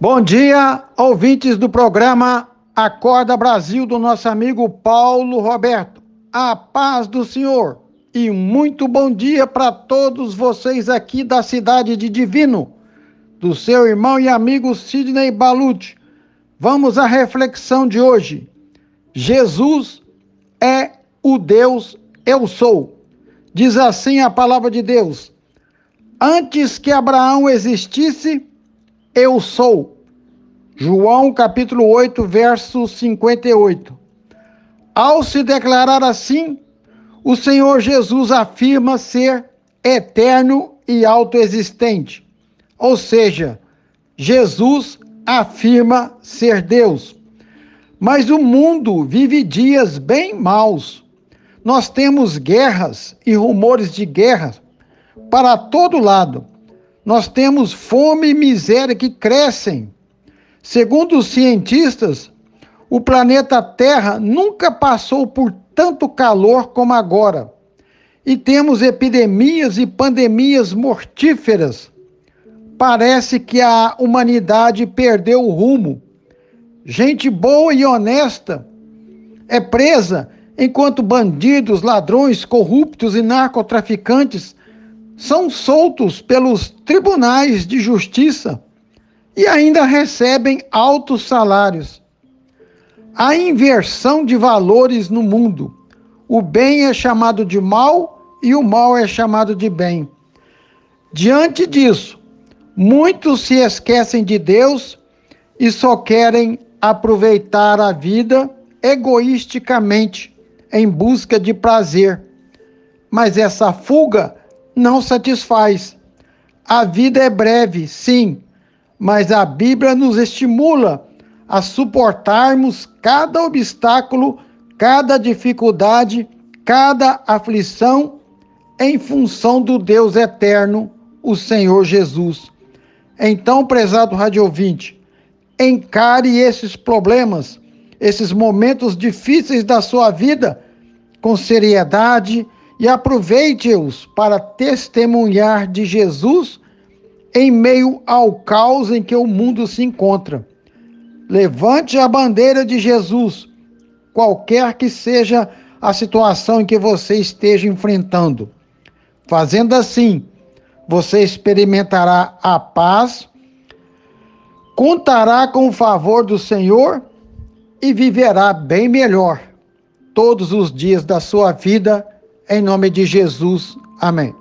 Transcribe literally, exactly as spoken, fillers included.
Bom dia, ouvintes do programa Acorda Brasil, do nosso amigo Paulo Roberto. A paz do Senhor e muito bom dia para todos vocês aqui da cidade de Divino, do seu irmão e amigo Sidney Balucci. Vamos à reflexão de hoje. Jesus é o Deus eu sou. Diz assim a palavra de Deus: antes que Abraão existisse, eu sou. João capítulo oito, verso cinquenta e oito. Ao se declarar assim, o Senhor Jesus afirma ser eterno e autoexistente. Ou seja, Jesus afirma ser Deus. Mas o mundo vive dias bem maus. Nós temos guerras e rumores de guerra para todo lado. Nós temos fome e miséria que crescem. Segundo os cientistas, o planeta Terra nunca passou por tanto calor como agora. E temos epidemias e pandemias mortíferas. Parece que a humanidade perdeu o rumo. Gente boa e honesta é presa, enquanto bandidos, ladrões, corruptos e narcotraficantes são soltos pelos tribunais de justiça e ainda recebem altos salários. Há inversão de valores no mundo. O bem é chamado de mal e o mal é chamado de bem. Diante disso, muitos se esquecem de Deus e só querem aproveitar a vida egoisticamente, em busca de prazer. Mas essa fuga não satisfaz. A vida é breve, sim, mas a Bíblia nos estimula a suportarmos cada obstáculo, cada dificuldade, cada aflição, em função do Deus eterno, o Senhor Jesus. Então, prezado rádio ouvinte, encare esses problemas, esses momentos difíceis da sua vida com seriedade e aproveite-os para testemunhar de Jesus em meio ao caos em que o mundo se encontra. Levante a bandeira de Jesus, qualquer que seja a situação em que você esteja enfrentando. Fazendo assim, você experimentará a paz, contará com o favor do Senhor e viverá bem melhor todos os dias da sua vida, em nome de Jesus. Amém.